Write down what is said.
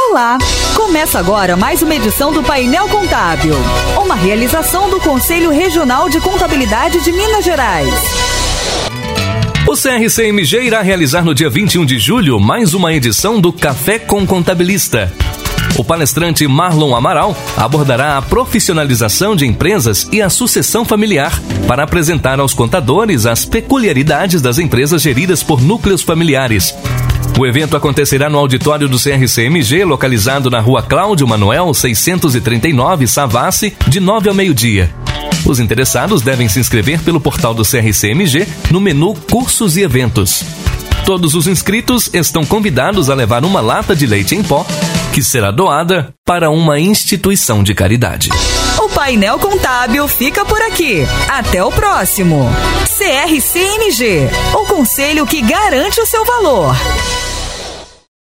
Olá! Começa agora mais uma edição do Painel Contábil, uma realização do Conselho Regional de Contabilidade de Minas Gerais. O CRCMG irá realizar no dia 21 de julho mais uma edição do Café com Contabilista. O palestrante Marlon Amaral abordará a profissionalização de empresas e a sucessão familiar para apresentar aos contadores as peculiaridades das empresas geridas por núcleos familiares. O evento acontecerá no auditório do CRCMG, localizado na Rua Cláudio Manuel, 639, Savassi, de 9 ao meio-dia. Os interessados devem se inscrever pelo portal do CRCMG no menu Cursos e Eventos. Todos os inscritos estão convidados a levar uma lata de leite em pó, que será doada para uma instituição de caridade. O Painel Contábil fica por aqui. Até o próximo. CRCMG, o conselho que garante o seu valor.